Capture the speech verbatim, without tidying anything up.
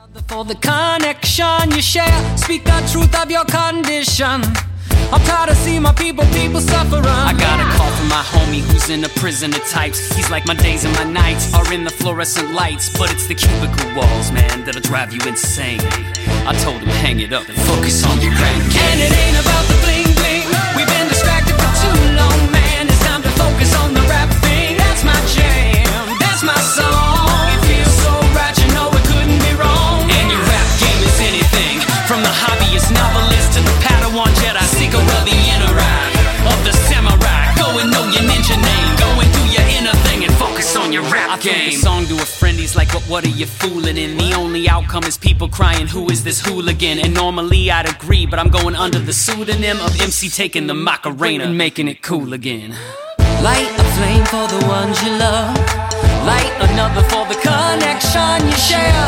For the connection you share, speak the truth of your condition. I'm tired of seeing my people, people suffering. I got a call from my homie who's in the prison of types. He's like, my days and my nights are in the fluorescent lights, but it's the cubicle walls, man, that'll drive you insane. I told him, hang it up and focus on your rap game. And it ain't about the bling bling. We've been distracted for too long, man. It's time to focus on the rap thing. That's my jam, that's my song. It feels so right, you know it couldn't be wrong. And your rap game is anything, from the hobbyist novelist to the Padawan Jedi, seeker of the inner eye, of the samurai. Go and know your ninja name, go and do your inner thing and focus on your rap I game. I think a song to a friend, he's like, what, what are you fooling in? The only outcome is people crying, who is this hooligan? And normally I'd agree, but I'm going under the pseudonym of M C taking the Macarena and making it cool again. Light a flame for the ones you love, light another for the connection you share.